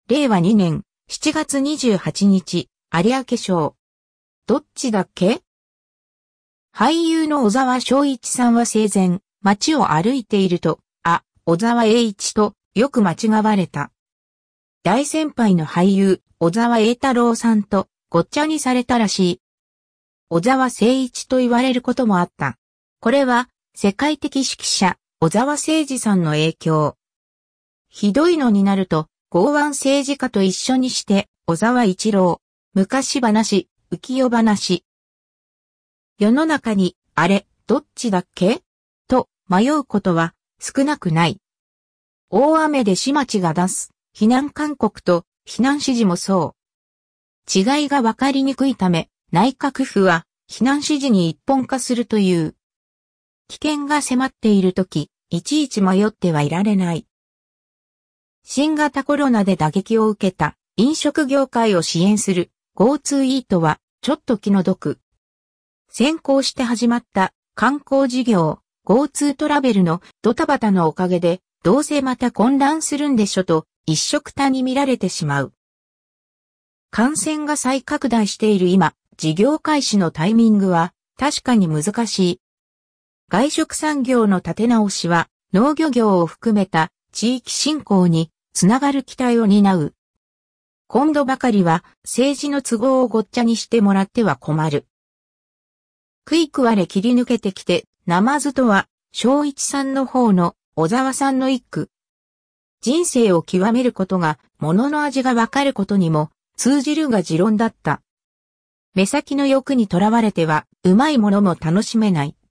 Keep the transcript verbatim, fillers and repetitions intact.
れいわにねんしちがつにじゅうはちにち、有明賞。どっちだっけ？俳優の小沢昭一さんは生前、街を歩いていると、あ、小沢栄一とよく間違われた。大先輩の俳優、小沢栄太郎さんとごっちゃにされたらしい。小沢誠一と言われることもあった。これは、世界的指揮者、小沢誠二さんの影響。ひどいのになると、剛腕政治家と一緒にして、小沢一郎、昔話、浮世話。世の中に、あれ、どっちだっけ？と迷うことは少なくない。大雨で市町が出す避難勧告と避難指示もそう。違いがわかりにくいため、内閣府は避難指示に一本化するという。危険が迫っているとき、いちいち迷ってはいられない。新型コロナで打撃を受けた飲食業界を支援する GoTo イートはちょっと気の毒。先行して始まった観光事業 GoTo トラベルのドタバタのおかげでどうせまた混乱するんでしょと一緒くたに見られてしまう。感染が再拡大している今、事業開始のタイミングは確かに難しい。外食産業の立て直しは農漁業を含めた地域振興につながる期待を担う。今度ばかりは政治の都合をごっちゃにしてもらっては困る。食い食われ切り抜けてきて、ナマズとは、昭一さんの方の小沢さんの一句。人生を極めることが、物の味がわかることにも、通じるが持論だった。目先の欲にとらわれては、うまいものも楽しめない。